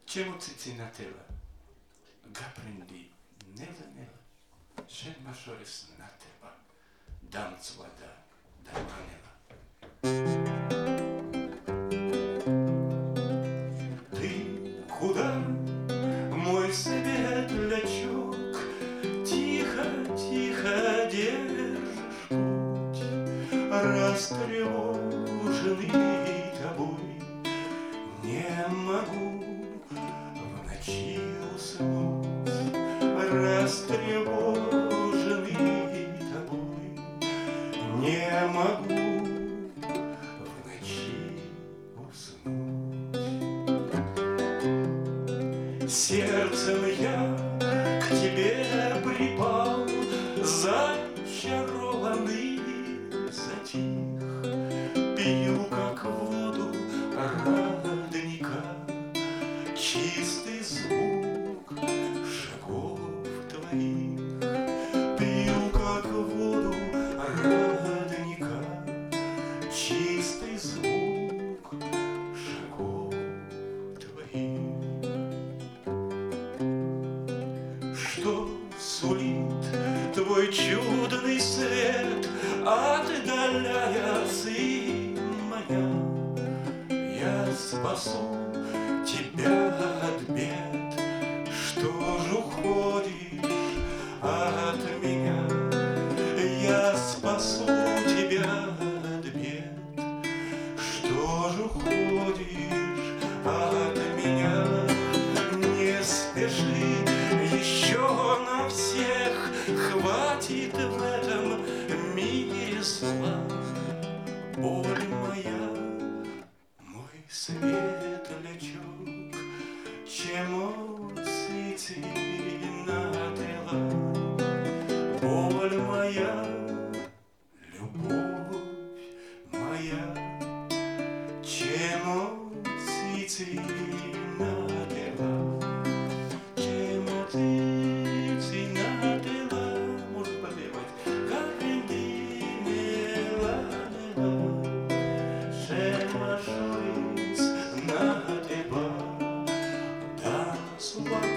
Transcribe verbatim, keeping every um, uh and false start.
C'è ținatela, gaprendi nela nela, șed mașores nateba, damț voda, dar manela. Ты куда, мой светлячок, тихо, тихо держишь путь, растревоженный тобой, не могу в ночи уснуть, растревоженный тобой, не могу в ночи уснуть. Сердцем я к тебе припал, зачарованный затих, пью, как воду родника, чистый звук шагов твоих. Пью, как воду родника, чистый звук шагов твоих. Что сулит твой чудный свет, отдаляя, сын моя? Я спасу тебя от бед, что ж уходишь от меня? Я спасу тебя от бед, что ж уходишь от меня? Не спеши, еще на всех хватит в этом мире зла. Боль моя, мой светлячок, чему цветинатела? Боль моя, любовь моя, чему цветинатела? Чему цветинатела? Может попевать? Gaprendi nela nela, șed mașores nateba, damț voda.